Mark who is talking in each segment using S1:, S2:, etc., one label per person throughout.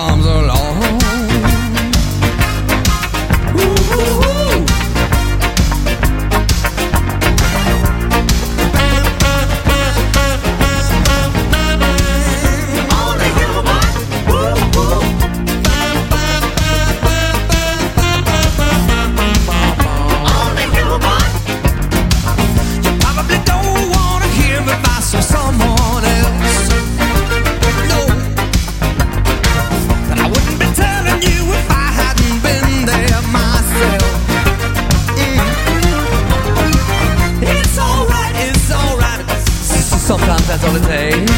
S1: comes along. Ooh. Someone else, no, and I wouldn't be telling you if I hadn't been there myself. It's alright, sometimes that's all it takes.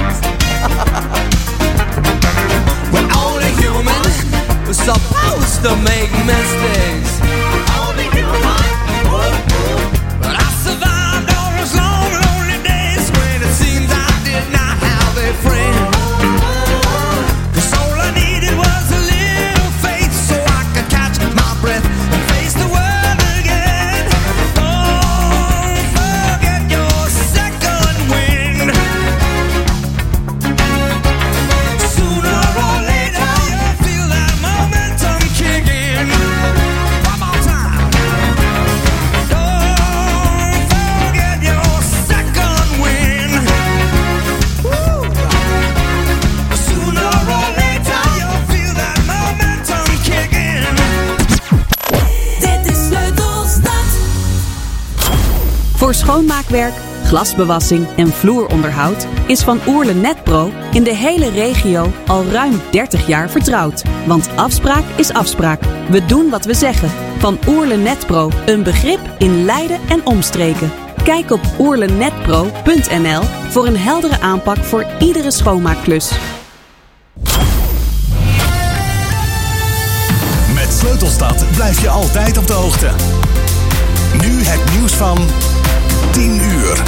S1: We're only human, we're supposed to make mistakes. Only human, but I survived all those long, lonely days when it seems I did not have a friend. 'Cause all I needed was a little faith so I could catch my breath and face the world again. Don't forget your second wind. Sooner or later you'll feel that momentum kicking. One more time. Don't forget your second wind. Woo. Sooner or later you'll feel that momentum kicking.
S2: Dit is Sleutelstad.
S3: Voor schoonmaakwerk, glasbewassing en vloeronderhoud is Van Oerle Netpro in de hele regio al ruim 30 jaar vertrouwd. Want afspraak is afspraak. We doen wat we zeggen. Van Oerle Netpro, een begrip in Leiden en omstreken. Kijk op oerlenetpro.nl voor een heldere aanpak voor iedere schoonmaakklus.
S4: Met Sleutelstad blijf je altijd op de hoogte. Nu het nieuws van 10 uur.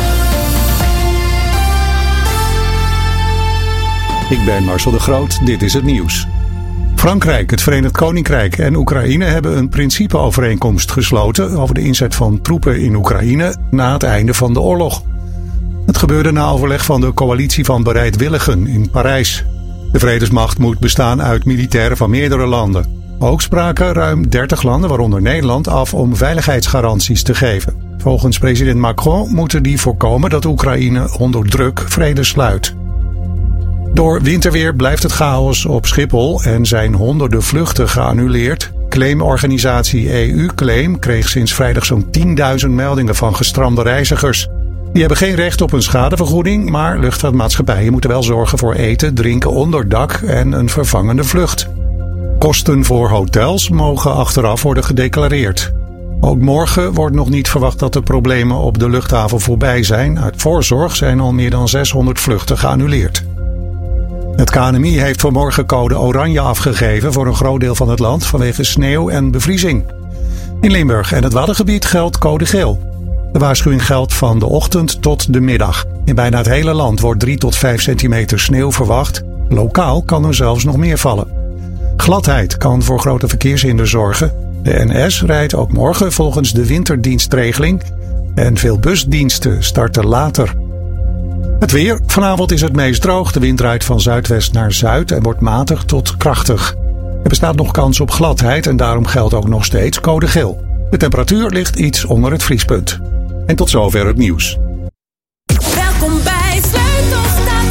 S5: Ik ben Marcel de Groot, dit is het nieuws. Frankrijk, het Verenigd Koninkrijk en Oekraïne hebben een principeovereenkomst gesloten over de inzet van troepen in Oekraïne na het einde van de oorlog. Het gebeurde na overleg van de coalitie van bereidwilligen in Parijs. De vredesmacht moet bestaan uit militairen van meerdere landen. Ook spraken ruim 30 landen, waaronder Nederland, af om veiligheidsgaranties te geven. Volgens president Macron moeten die voorkomen dat Oekraïne onder druk vrede sluit. Door winterweer blijft het chaos op Schiphol en zijn honderden vluchten geannuleerd. Claimorganisatie EU Claim kreeg sinds vrijdag zo'n 10.000 meldingen van gestrande reizigers. Die hebben geen recht op een schadevergoeding, maar luchtvaartmaatschappijen moeten wel zorgen voor eten, drinken, onderdak en een vervangende vlucht. Kosten voor hotels mogen achteraf worden gedeclareerd. Ook morgen wordt nog niet verwacht dat de problemen op de luchthaven voorbij zijn. Uit voorzorg zijn al meer dan 600 vluchten geannuleerd. Het KNMI heeft vanmorgen code oranje afgegeven voor een groot deel van het land vanwege sneeuw en bevriezing. In Limburg en het Waddengebied geldt code geel. De waarschuwing geldt van de ochtend tot de middag. In bijna het hele land wordt 3 tot 5 centimeter sneeuw verwacht. Lokaal kan er zelfs nog meer vallen. Gladheid kan voor grote verkeershinder zorgen. De NS rijdt ook morgen volgens de winterdienstregeling en veel busdiensten starten later. Het weer. Vanavond is het meest droog. De wind draait van zuidwest naar zuid en wordt matig tot krachtig. Er bestaat nog kans op gladheid en daarom geldt ook nog steeds code geel. De temperatuur ligt iets onder het vriespunt. En tot zover het nieuws.
S2: Welkom bij Sleutelstad.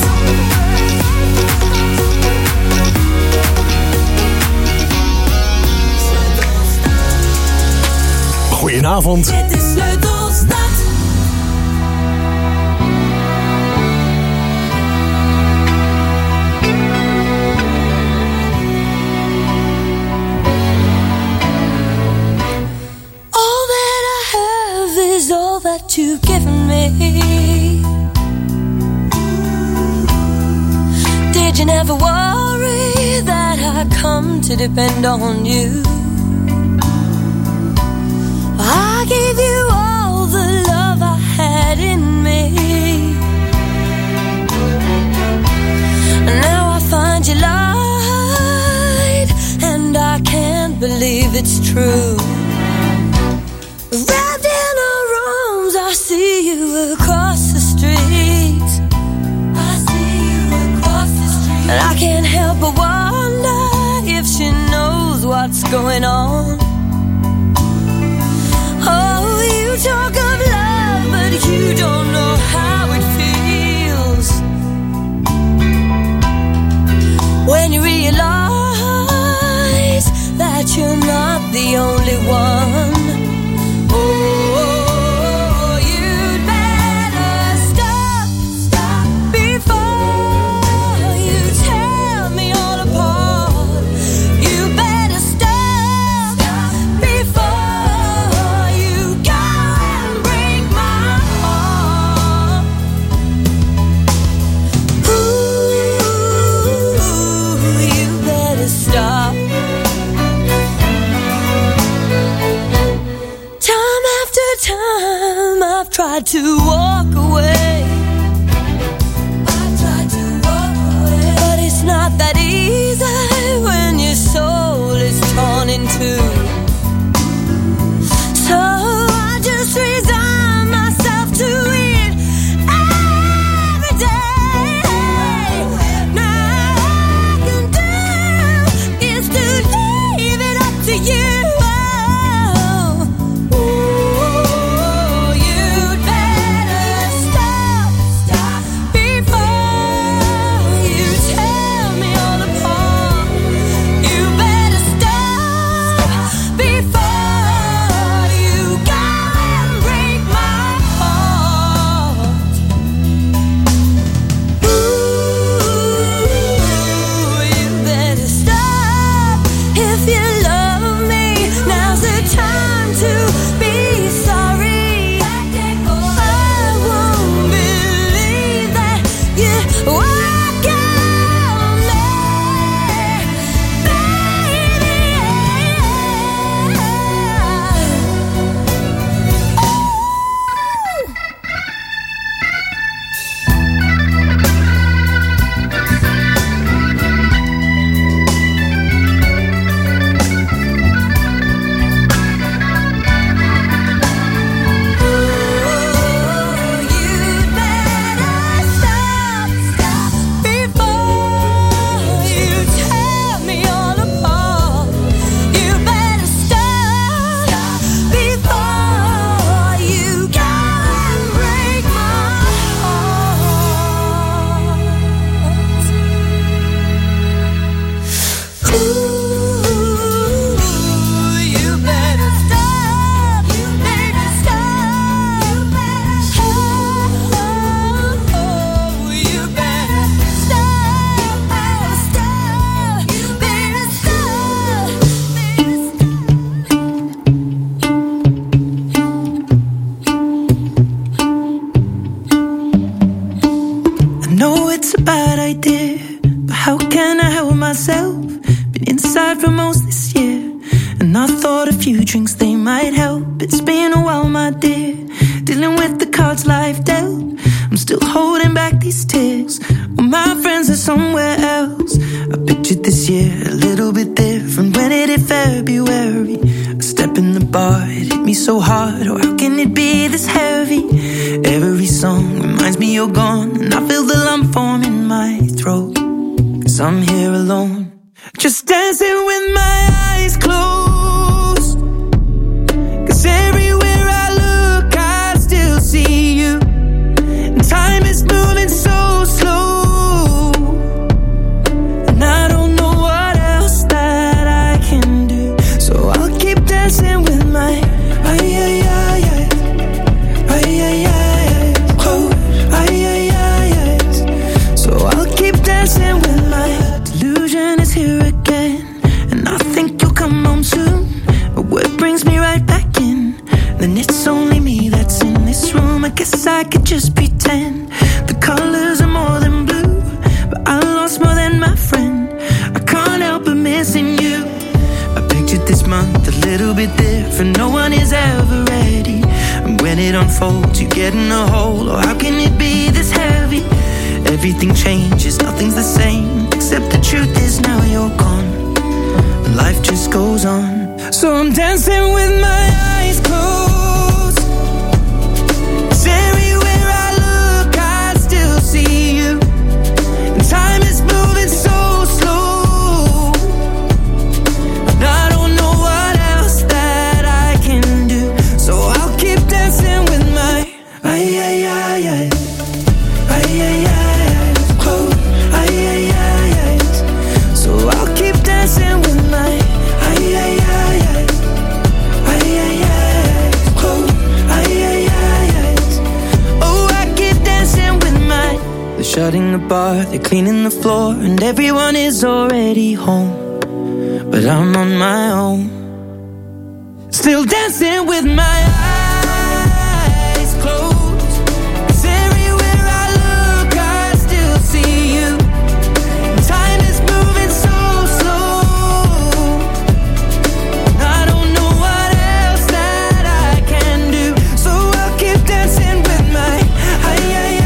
S4: Goedenavond.
S2: Dit is Sleutelstad. All that I have is all that you've given me. Did you never worry that I come to depend on you? I gave you all the love I had in me. Now I find you lied, and I can't believe it's true. Wrapped in our arms, I see you across the street. I see you across the street, and I can't help but wonder going on. Oh, you talk of love, but you don't know how it feels when you realize that you're not the only one. Oh, you'd better stop before you tear me all apart. You better stop before you go and break my heart. Ooh, you better stop. Time after time I've tried to walk away. But it's not that easy when your soul is torn in two. So I just resign myself to it every day. Now all I can do is to leave it up to you. You'd better stop before you tear me all apart. You better stop before you go and break my heart. Ooh, you better stop if you love me. Now's the time to be sorry. I won't believe that you walk on me, you'd better stop before you tear me all apart. You better stop before you go and break my heart. Ooh, you better stop. You better stop. You better stop. You better stop. You better
S6: I know it's a bad idea, but how can I help myself? Been inside for most this year, and I thought a few drinks they might help. It's been a while, my dear, dealing with the cards life dealt. I'm still holding back these tears, well, my friends are somewhere else. I pictured this year a little bit different when it hit February. A step in the bar, it hit me so hard. Oh, how can it be this heavy? Every song reminds me you're gone, and I feel the lump form in my throat. 'Cause I'm here alone, just dancing with my eyes closed. 'Cause everywhere I look, I still see you. And time is moving so slow, and I don't know what else that I can do. So I'll keep dancing with my So I'll keep dancing with my delusion is here again, and I think you'll come home soon. But what brings me right back in? Then it's only me that's in this room. I guess I could just pretend the colors are more than blue, but I lost more than my friend. I can't help but missing you. I pictured this month a little bit different. No one is ever ready, and when it unfolds, you get in a hole. Oh, how can it be this heavy? Everything changes, nothing's the same, except the truth is now you're gone, and life just goes on. So I'm dancing with my eyes closed. 'Cause everywhere I look, I still see you. And time is moving so slow, and I don't know dancing with my eyes closed. Eyes. Oh, I keep dancing with my. They're shutting the bar, they're cleaning the floor, and everyone is already home. But I'm on my own, still dancing with my eyes closed. 'Cause everywhere I look, I still see you. Time is moving so slow. I don't know what else that I can do, so I'll keep dancing with my eyes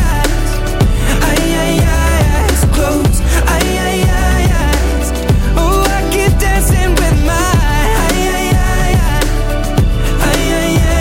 S6: closed. Eyes. Oh, I keep dancing with my eyes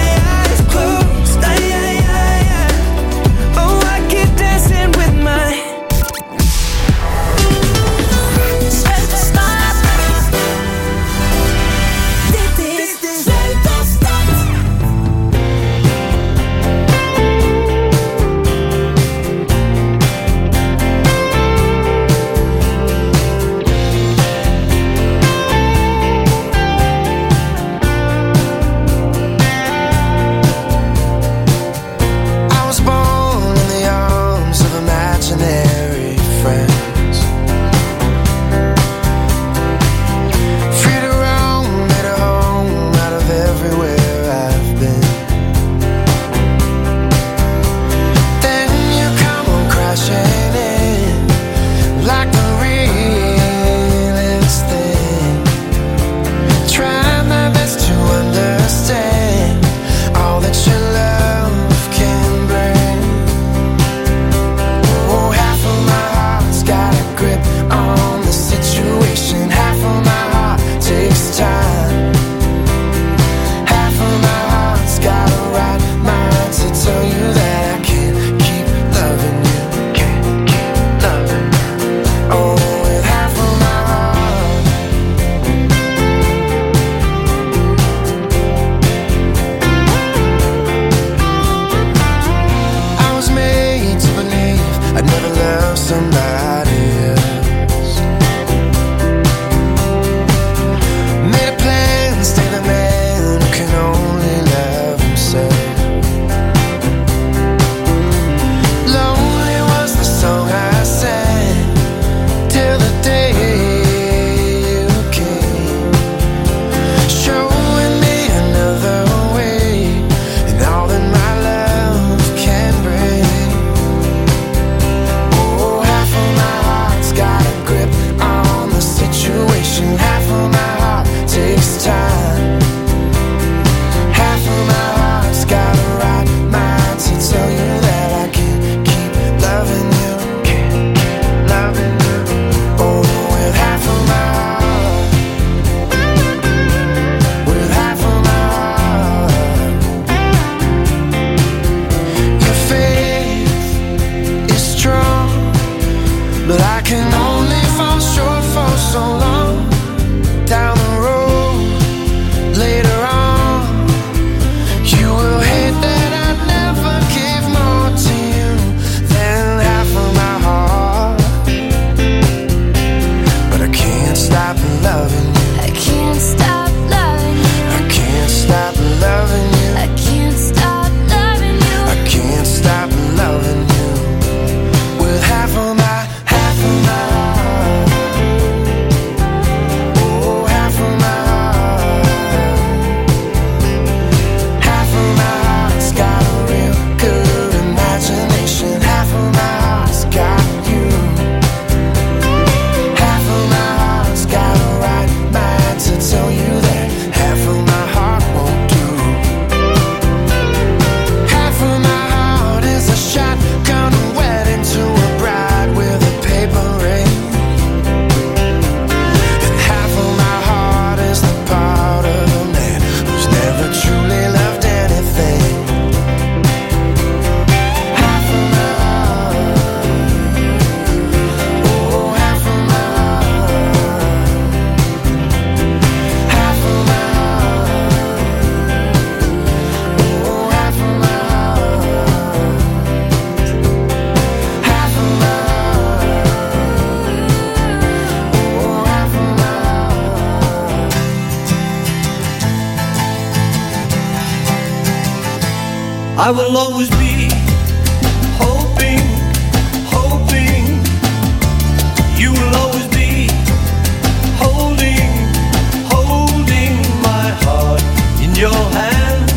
S1: I will always be hoping, hoping. You will always be holding, holding my heart in your hand.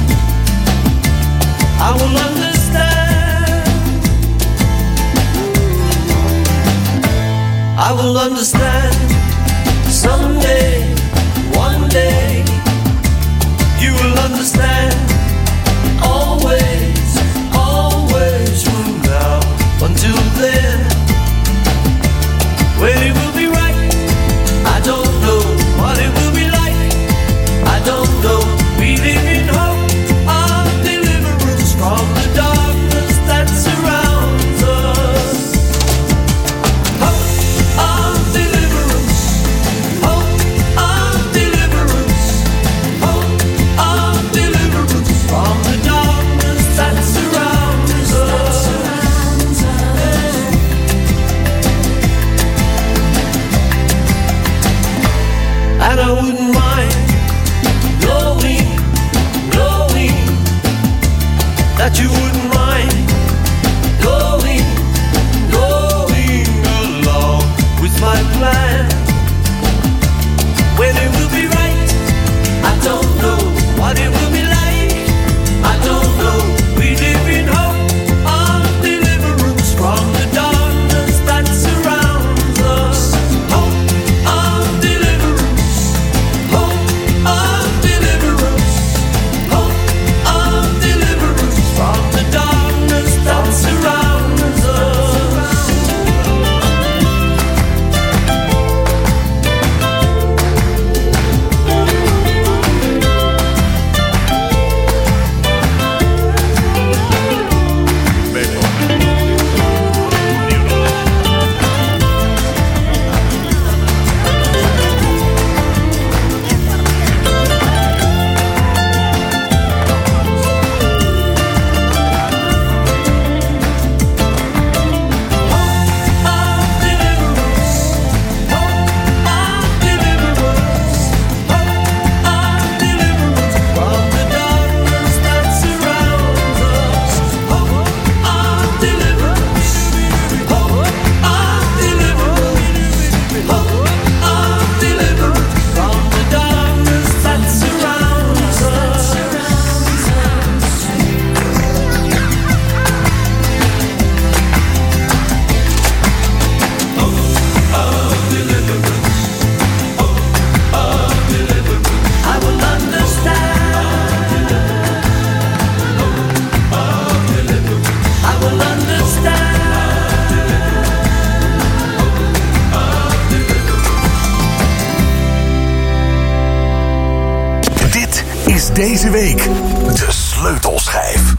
S1: I will understand. I will understand someday, one day. You will understand. Always, always from now until then. When it will be right, I don't know. What it will be like, I don't know. We live in hope of deliverance from the darkness that surrounds us. Hope of deliverance, hope of deliverance, hope of deliverance from the darkness that surrounds us. And I wouldn't mind knowing, knowing that you wouldn't mind going, going along with my plan. When it will be right, I don't know. What it will be like, I don't know. We live in hope of deliverance from the darkness that surrounds us. Hope of deliverance, hope of deliverance, hope of deliverance from the darkness that surrounds us.
S4: Deze week de sleutelschijf.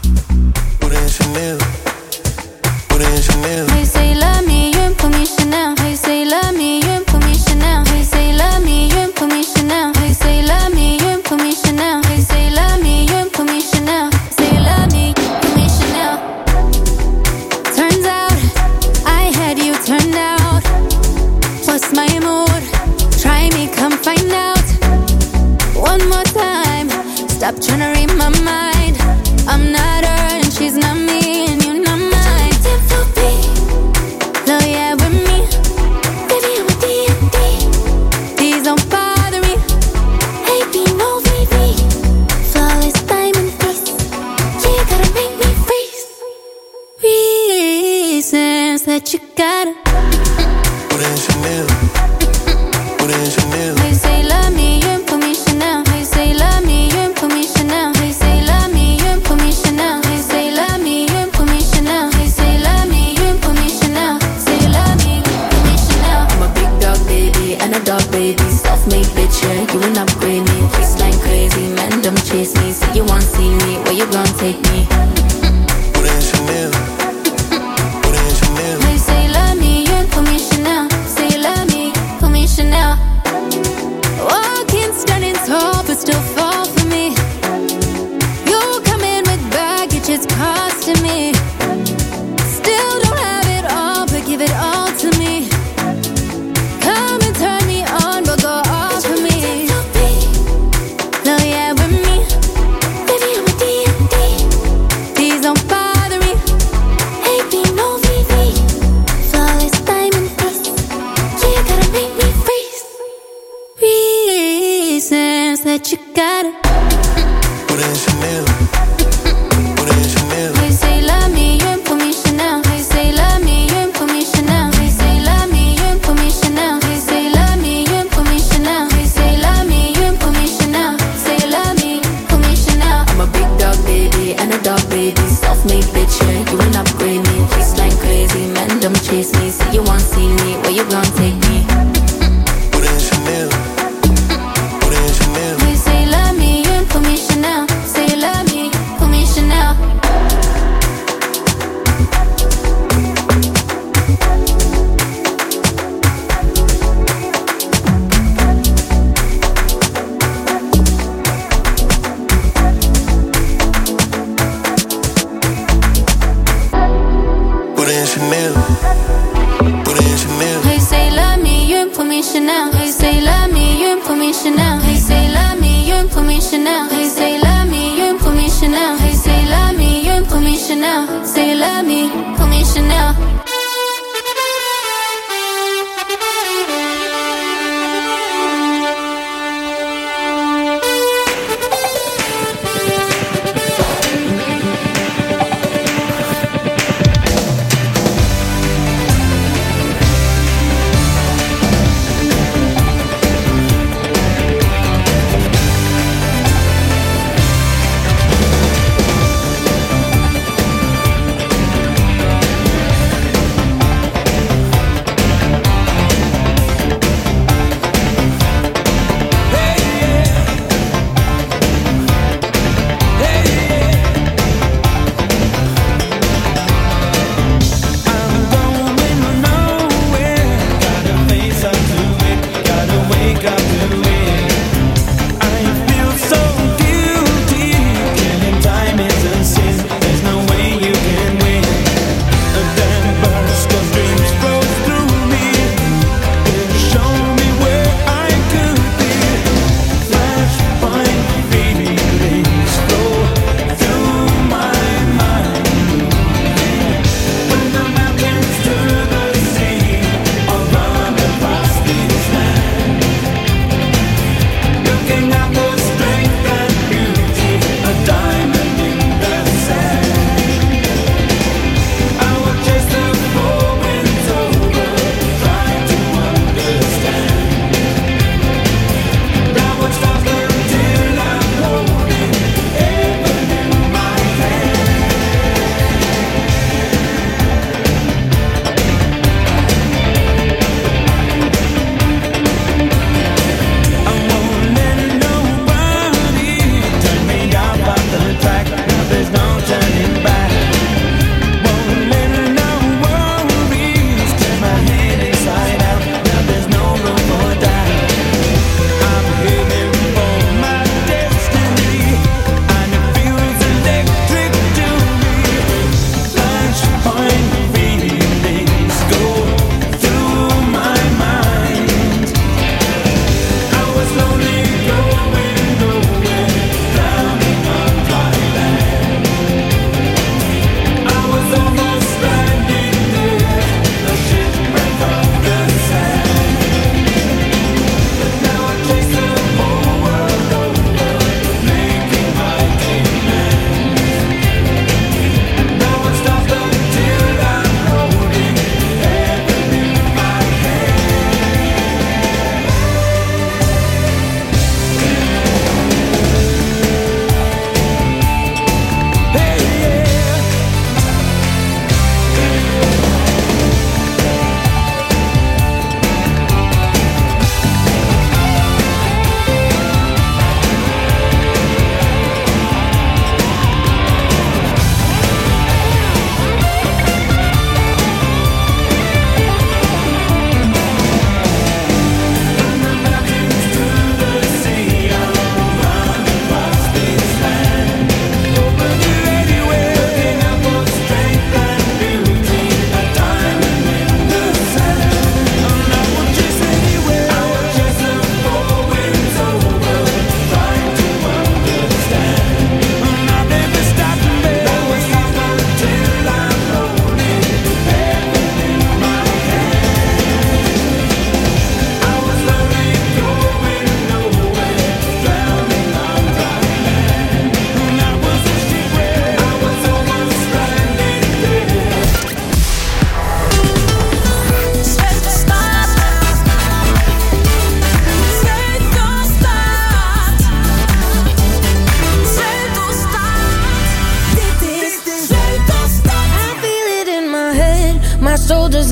S7: Hey, say love me, you ain't for me Chanel. Hey, say love me, you ain't for me Chanel. Hey, say love me, you ain't for me Chanel. Hey, say love me, you ain't for me Chanel. Hey, say love me, you ain't for me Chanel. Say love me, for me Chanel. Turns out I had you turned out. What's my mood? Try me, come find out. One more time. Stop trying to read my mind. I'm not her and she's not me, and you're not mine. No, yeah, with me. Baby, I'm a D&D. Please don't bother me. Hey, be no baby. Flawless diamond face. You gotta make me freeze. Reasons that you gotta. Hey, say love me, you ain't for me Chanel. Hey, say love me, you ain't for me Chanel. Hey, say love me, you ain't for me Chanel. Hey, say love me, you ain't for me Chanel. Hey, say love me, you ain't for me Chanel. Say love me, for me Chanel. I'm a big dog baby and a dog baby. Self-made bitch, yeah, you ain't upgrade me. Waistline crazy, man, don't chase me. Say you want see me, where you gon' take me? Hey, say love me, you ain't for me Chanel. Say love me, for me Chanel. Walking, standing tall, but still fall for me. You come in with baggage, it's costing me. Still don't have it all, but give it all to me. Come and turn me on, but go off for me. No, yeah, with me. Baby, I'm a D&D. Please dance that you gotta.
S8: Put in Chanel. Put in Chanel.
S7: Hey, say love me, you ain't put me Chanel. Hey, say love me, you ain't put me Chanel. Hey, say love me, you ain't put me Chanel. Hey, say love me, you ain't put me Chanel. Hey, say love me, you ain't put me Chanel. Say love me, put me Chanel.
S9: I'm a big dog baby and a dog baby. Self-made bitch, yeah, you ain't upgrade me. Waistline crazy, men don't chase me. Say you want see me, where you gon' take me?
S8: Put in Chanel. Put in Chanel.
S7: Hey, say love me, you ain't put me Chanel. Say love me, put me Chanel.
S8: Put in Chanel. Put in Chanel.
S7: Hey, say love me, you ain't put me Chanel. Hey, say love me, you ain't put me Chanel. Hey, say love me, you ain't put me Chanel. Hey, say love me, you ain't put me Chanel. Hey, say love me, you ain't put me Chanel. Say love me, put me Chanel.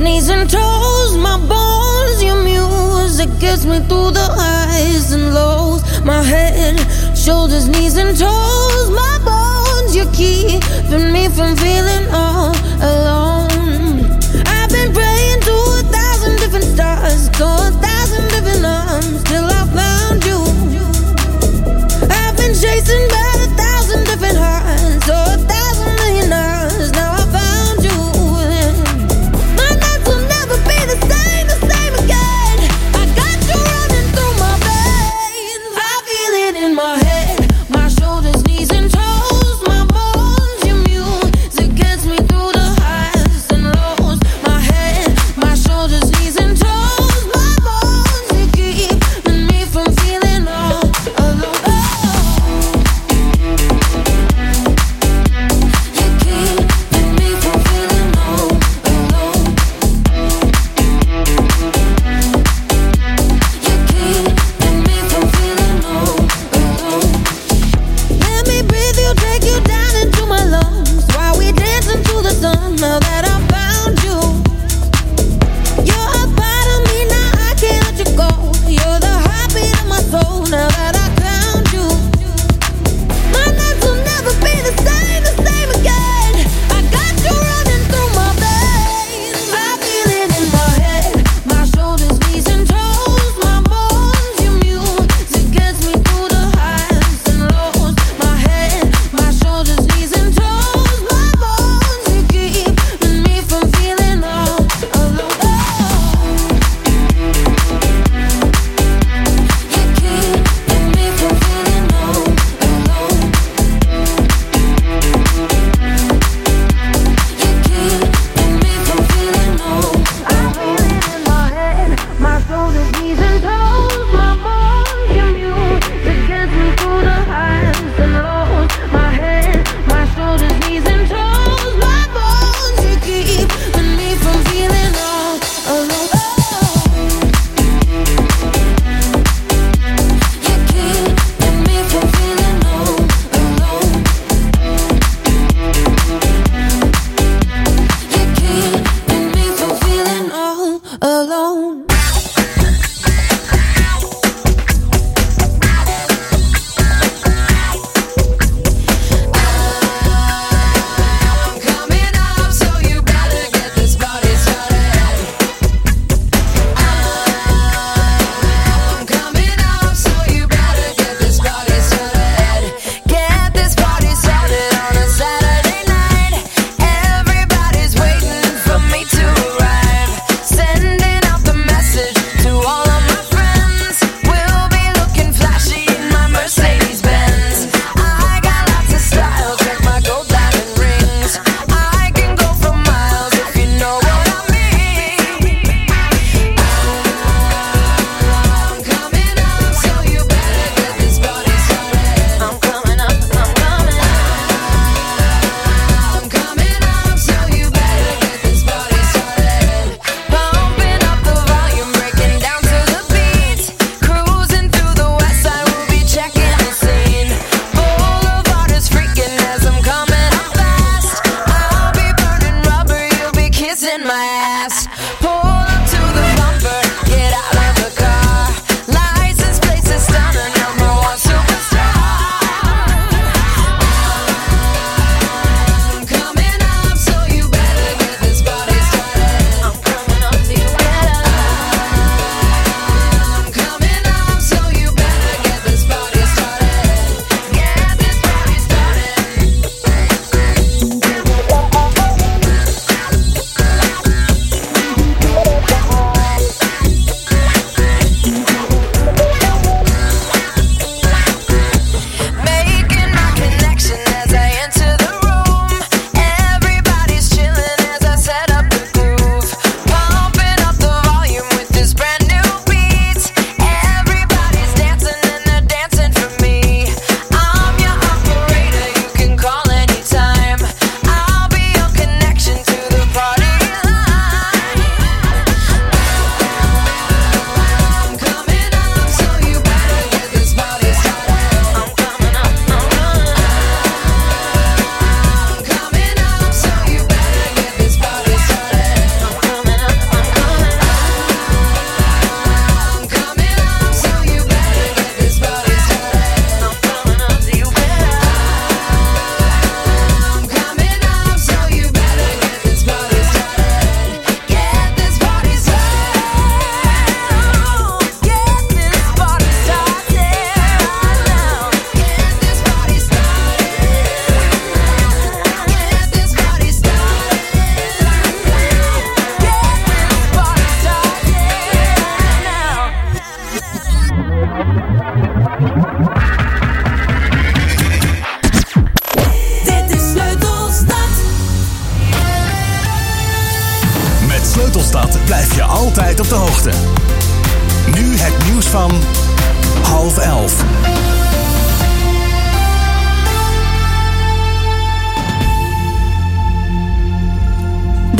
S2: knees and toes, my bones. Your music gets me through the highs and lows. My head, shoulders, knees and toes, my bones. You're keeping me from feeling all alone. I've been praying to 1,000 different stars, to 1,000 different arms, till I found you. I've been chasing by 1,000 different hearts, to 1,000 million hours. Now I found you. My nights will never be the same again. I got you running through my veins. I feel it in my head, my shoulders, knees and toes, my bones. Your music gets me through the highs and lows. My head, my shoulders, knees and toes, my bones. You keeping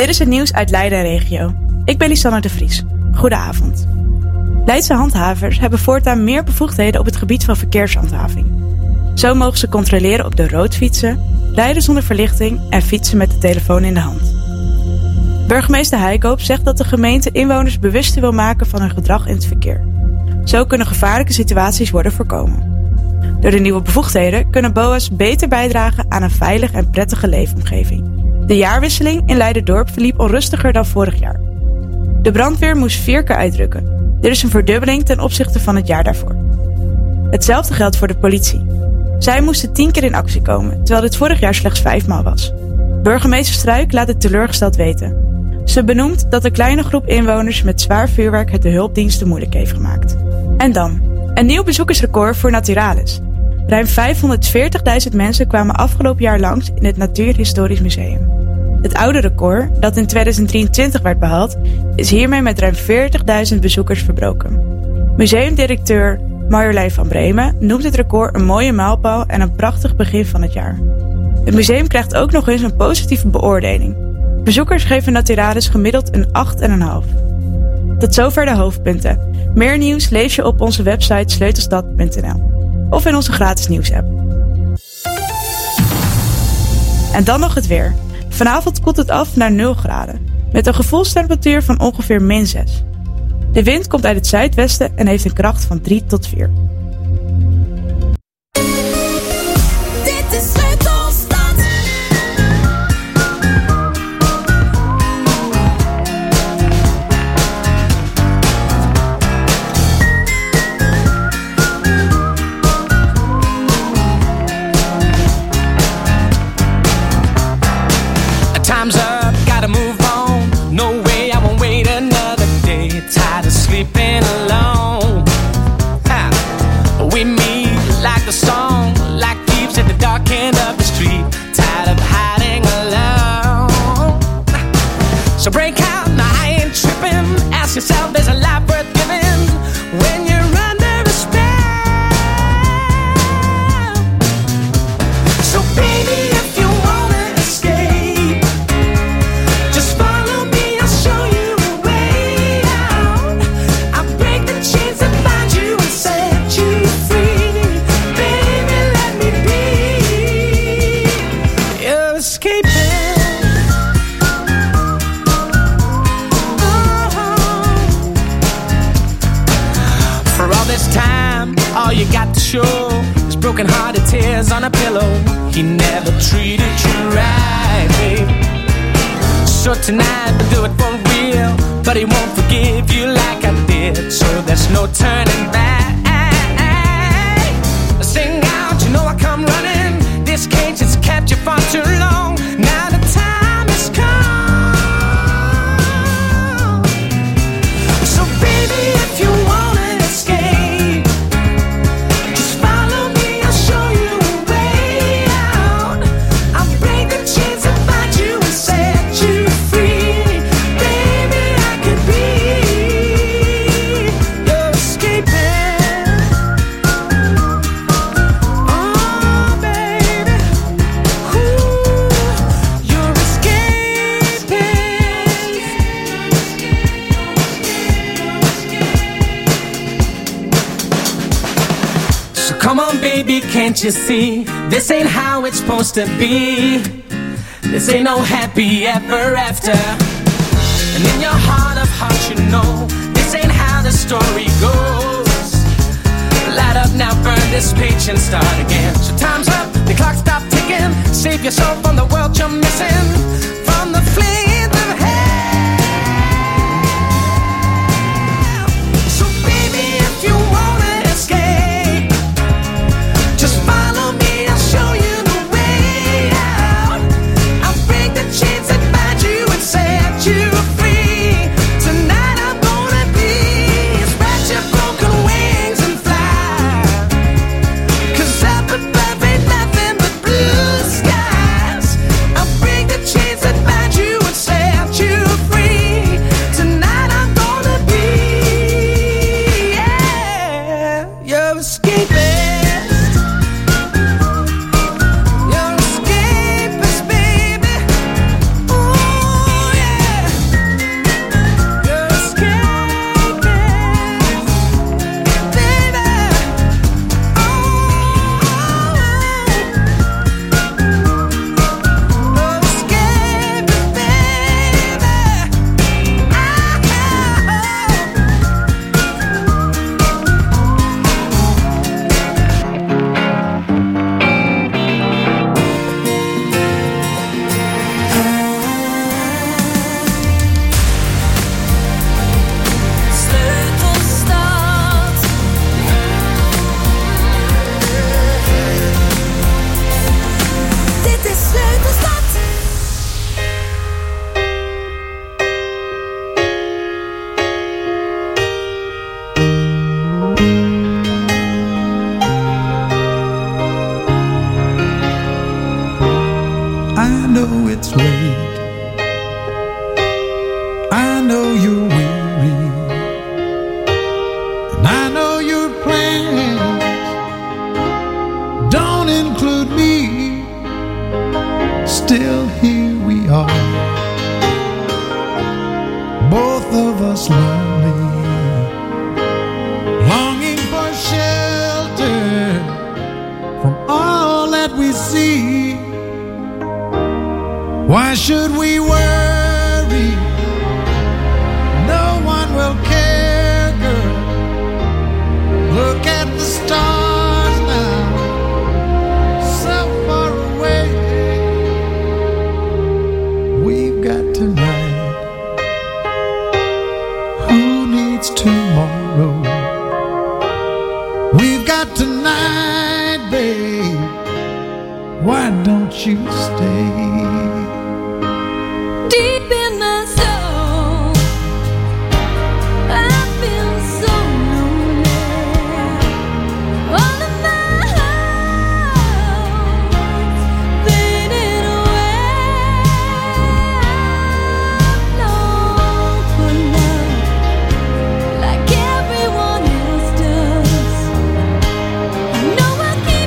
S10: Dit is het nieuws uit Leiden en regio. Ik ben Lisanne de Vries. Goedenavond. Leidse handhavers hebben voortaan meer bevoegdheden op het gebied van verkeershandhaving. Zo mogen ze controleren op de rood fietsen, rijden zonder verlichting en fietsen met de telefoon in de hand. Burgemeester Heikoop zegt dat de gemeente inwoners bewuster wil maken van hun gedrag in het verkeer. Zo kunnen gevaarlijke situaties worden voorkomen. Door de nieuwe bevoegdheden kunnen BOA's beter bijdragen aan een veilige en prettige leefomgeving. De jaarwisseling in Leiden-dorp verliep onrustiger dan vorig jaar. De brandweer moest 4 keer uitrukken. Dit is een verdubbeling ten opzichte van het jaar daarvoor. Hetzelfde geldt voor de politie. Zij moesten 10 keer in actie komen, terwijl dit vorig jaar slechts 5 maal was. Burgemeester Struik laat het teleurgesteld weten. Ze benoemt dat een kleine groep inwoners met zwaar vuurwerk het de hulpdiensten moeilijk heeft gemaakt. En dan, een nieuw bezoekersrecord voor Naturalis. Ruim 540.000 mensen kwamen afgelopen jaar langs in het Natuurhistorisch Museum. Het oude record, dat in 2023 werd behaald, is hiermee met ruim 40.000 bezoekers verbroken. Museumdirecteur Marjolein van Bremen noemt het record een mooie mijlpaal en een prachtig begin van het jaar. Het museum krijgt ook nog eens een positieve beoordeling. Bezoekers geven Naturalis gemiddeld een 8,5. Tot zover de hoofdpunten. Meer nieuws lees je op onze website sleutelstad.nl of in onze gratis nieuwsapp. En dan nog het weer. Vanavond koelt het af naar 0 graden, met een gevoelstemperatuur van ongeveer -6. De wind komt uit het zuidwesten en heeft een kracht van 3 tot 4.
S2: Dit is Sleutelstad.
S1: Time's up, gotta move on. No way, I won't wait another day. Tired of sleeping alone. Ha. We meet like the song, like thieves at the dark end of the street. Tired of hiding alone. So break out, now I ain't tripping. Ask yourself, there's a life worth living when you're under a spell. So baby, if you wanna escape, just follow me, I'll show you a way out. I'll break the chains that bind you and set you free. Baby, let me be. You're escaping. For all this time, all you got to show is broken-hearted tears on a pillow. He never treated you right, babe. So tonight we'll do it for real, but he won't forgive you like I did. So there's no turning back. Sing out, you know I come running. This cage has kept you far too long. Now the time has come. So baby, if you wanna escape, just follow me, I'll show you a way out. I'll break the chains that bind you and set you free. Baby, I could be your escaping. Oh, baby, ooh, you're escaping. So come on, baby, can't you see? This ain't how it's supposed to be. This ain't no happy ever after. And in your heart of hearts, you know this ain't how the story goes. Light up now, burn this page and start again. So time's up, the clock stopped ticking. Save yourself from the world you're missing, from the flames of hell. So baby, if you wanna escape, just follow me, I'll show you the way out. I'll break the chains that bind you and set you free. Tonight I'm gonna be, spread your broken wings and fly. 'Cause up above ain't nothing but blue skies. I'll break the chains that bind you and set you free. Tonight I'm gonna be, yeah, you're escapist. You're escapist, baby. Ooh, yeah.
S11: Why should we worry? No one will care, girl. Look at the stars now, so far away. We've got tonight. Who needs tomorrow? We've got tonight, babe. Why don't you stay?
S2: Deep in my soul, I feel so lonely. All of my hopes faded away. I long for love like everyone else does. I know I keep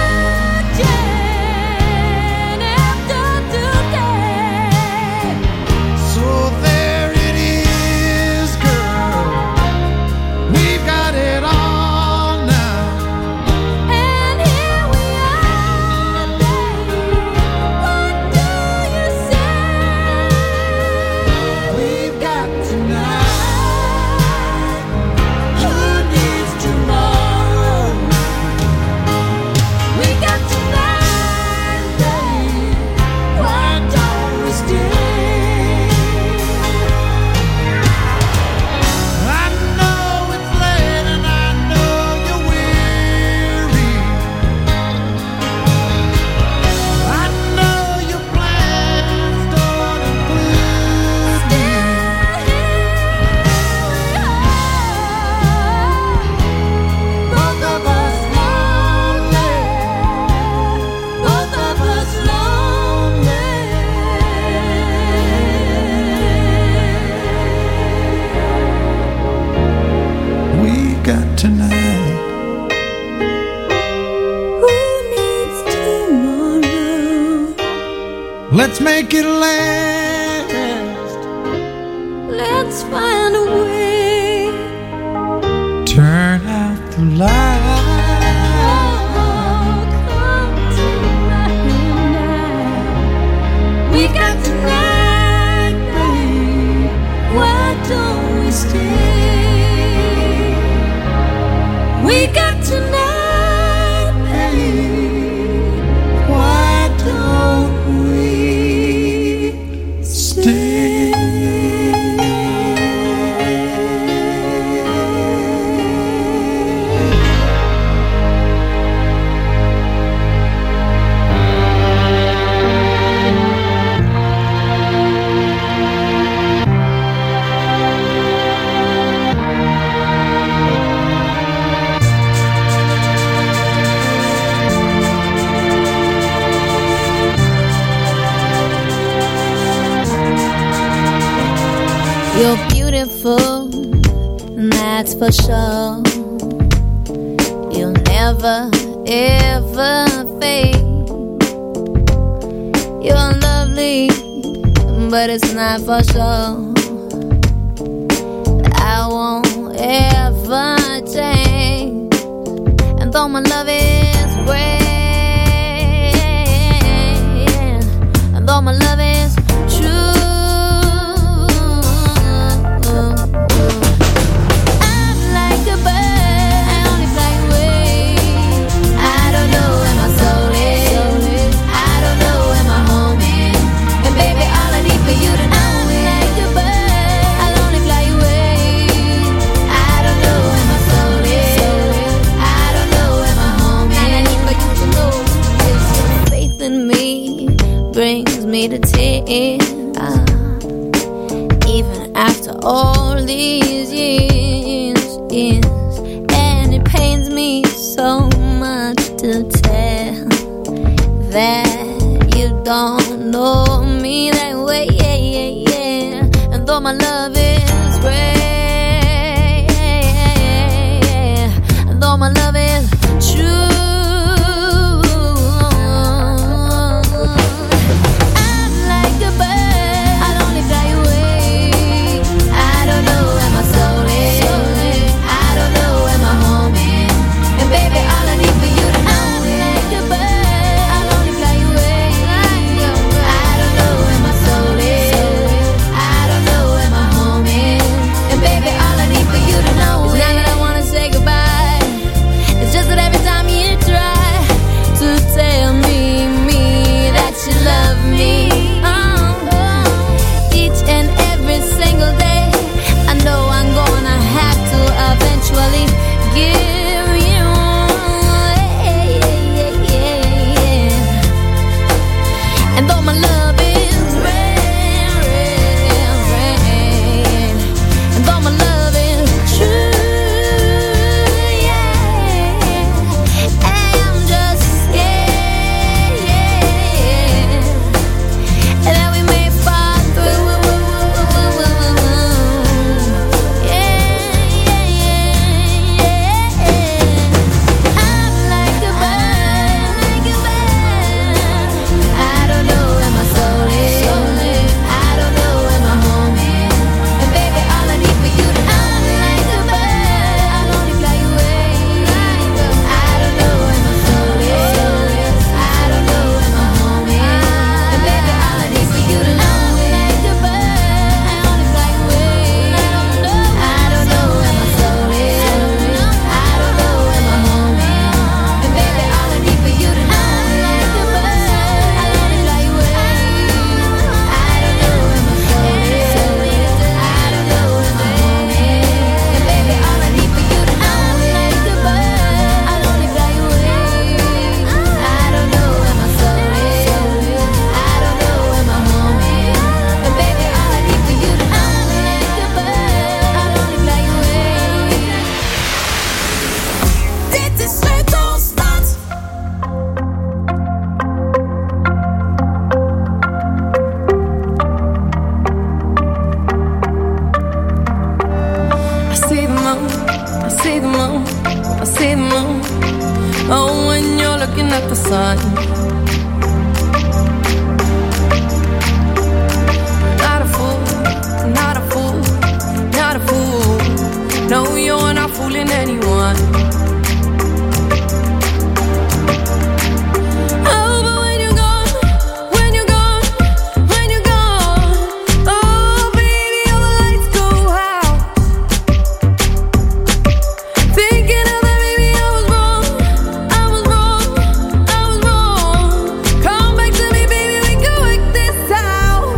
S2: searching after today.
S11: So there it is, girl. We've got it all now.
S2: And here we are, babe. What do you say?
S11: We've got tonight. Who needs tomorrow?
S2: We got tonight, babe. Why don't we stay?
S11: I know it's late and I know you're weary. I know your plans don't include me.
S2: Both of us lonely. Both of us lonely.
S11: We've got tonight.
S2: Who needs tomorrow?
S11: Let's make it last.
S2: Let's find a way.
S11: Turn out the light.
S2: Oh, come tonight. We got tonight, babe. Why don't we stay? We got tonight, babe. Why don't we stay?
S9: You're beautiful, and that's for sure. You'll never, ever fade. You're lovely, but it's not for sure. I won't ever change. And though my love is great, and though my love is true, I'm like a bird, I only fly away. I don't know where my soul is, I don't know where my home is. And baby, all I need for you to know is I'm like a bird, I'll only fly away. I don't know where my soul is, I don't know where my home is. And I need for you to know is your faith in me brings me to tears. Even after all these years, and it pains me so much to tell that you don't know me that way, and though my love is great, and though my love is true, I'm like a bird, I'll only fly away. I don't know where my soul is, I don't know where my home is. And baby, all I need for you to know is I'm like a bird, I'll only fly away. I don't know
S12: the sun. Not a fool, not a fool, not a fool. No, you're not fooling anyone. Oh, but when you're gone, when you're gone, when you're gone, oh, baby, all the lights go out. Thinking of that, baby, I was wrong, I was wrong, I was wrong. Come back to me, baby, we can work this out.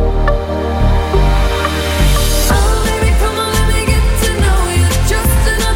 S12: Oh, baby, come on, let me get to know you just enough.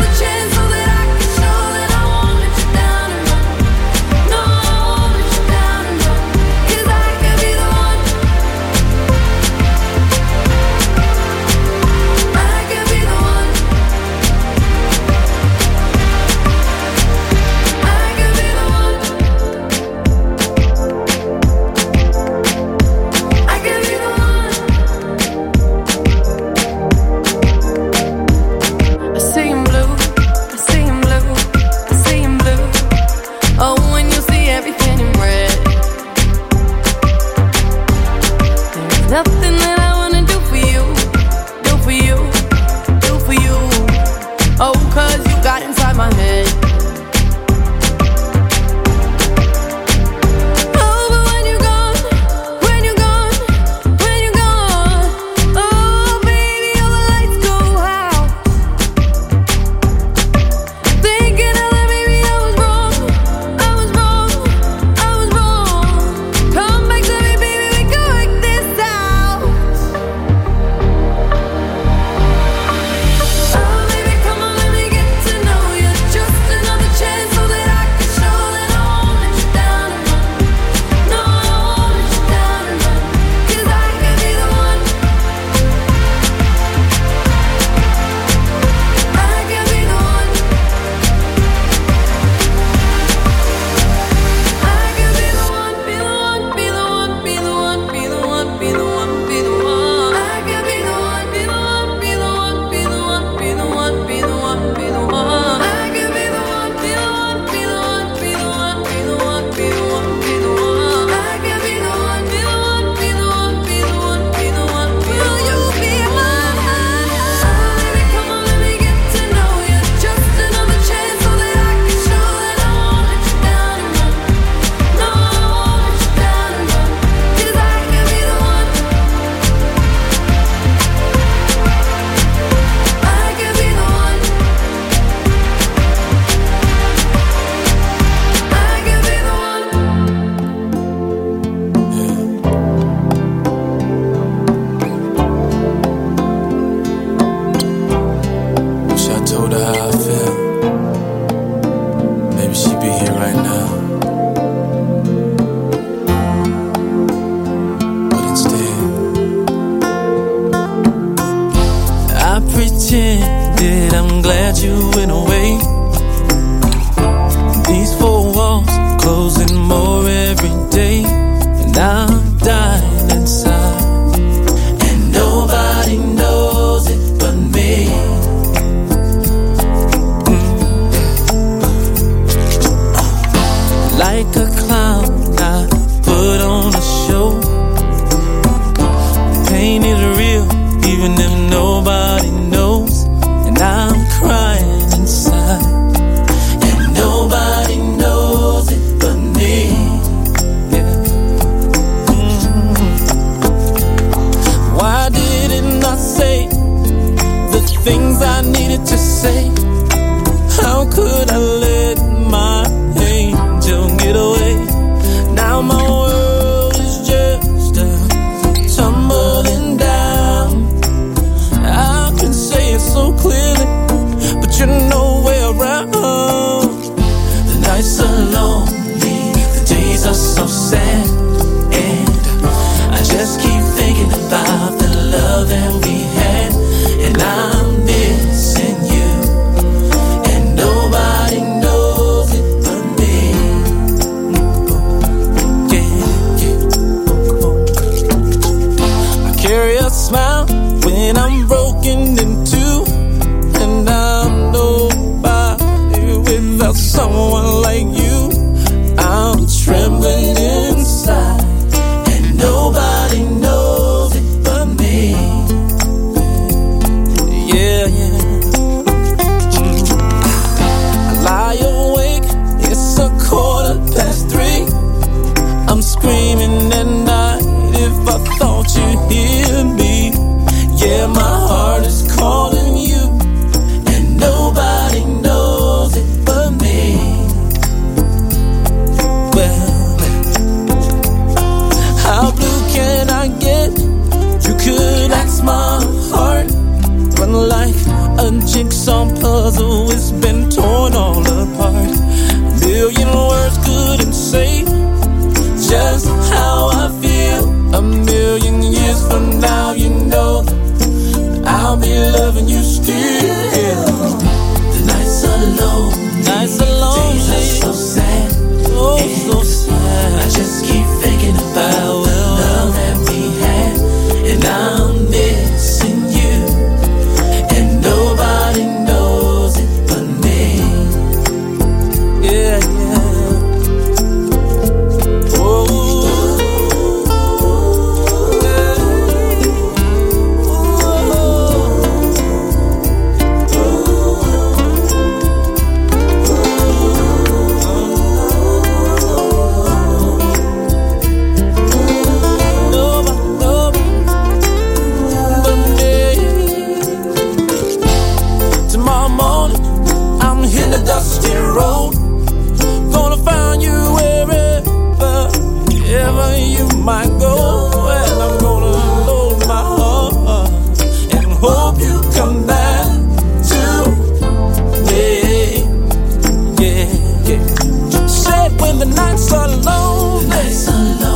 S13: dusty road. Gonna find you wherever you might go. And I'm gonna load my heart and hope you come back to me. Yeah, yeah. Said when the nights are lonely, days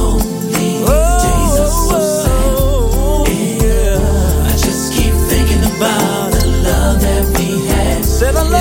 S13: are so sad. Yeah, I just keep thinking about the love that we had. Said I love.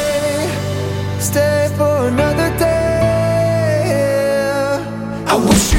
S14: I wish